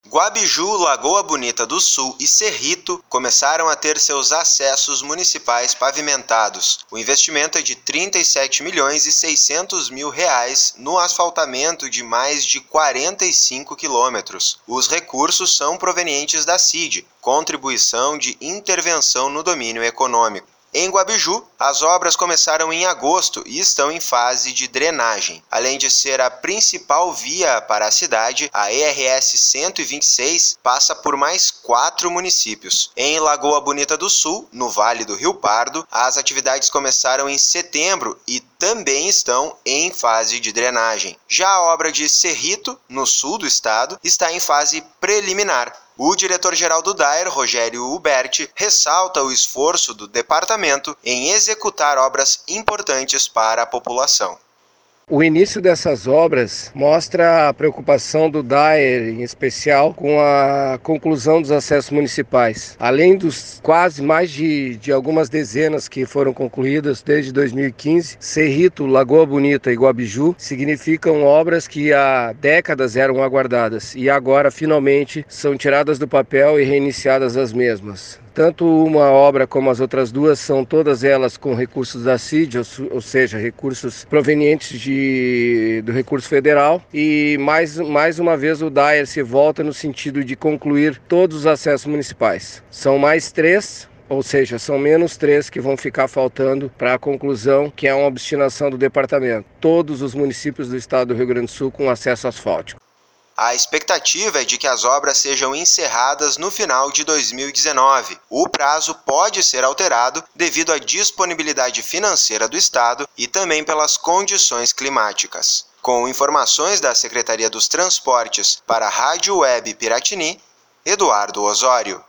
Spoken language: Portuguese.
Guabiju, Lagoa Bonita do Sul e Cerrito começaram a ter seus acessos municipais pavimentados. O investimento é de R$ 37.600.000 no asfaltamento de mais de 45 quilômetros. Os recursos são provenientes da CID, Contribuição de Intervenção no Domínio Econômico. Em Guabiju, as obras começaram em agosto e estão em fase de drenagem. Além de ser a principal via para a cidade, a ERS 126 passa por mais 4 municípios. Em Lagoa Bonita do Sul, no Vale do Rio Pardo, as atividades começaram em setembro e também estão em fase de drenagem. Já a obra de Cerrito, no sul do estado, está em fase preliminar. O diretor-geral do DAER, Rogério Huberti, ressalta o esforço do departamento em executar obras importantes para a população. O início dessas obras mostra a preocupação do DAER, em especial, com a conclusão dos acessos municipais. Além dos quase mais de algumas dezenas que foram concluídas desde 2015, Cerrito, Lagoa Bonita e Guabiju significam obras que há décadas eram aguardadas e agora finalmente são tiradas do papel e reiniciadas as mesmas. Tanto uma obra como as outras duas são todas elas com recursos da CID, ou seja, recursos provenientes do recurso federal. E mais uma vez o DAER se volta no sentido de concluir todos os acessos municipais. São mais 3, ou seja, são menos 3 que vão ficar faltando para a conclusão, que é uma obstinação do departamento. Todos os municípios do estado do Rio Grande do Sul com acesso asfáltico. A expectativa é de que as obras sejam encerradas no final de 2019. O prazo pode ser alterado devido à disponibilidade financeira do Estado e também pelas condições climáticas. Com informações da Secretaria dos Transportes para a Rádio Web Piratini, Eduardo Osório.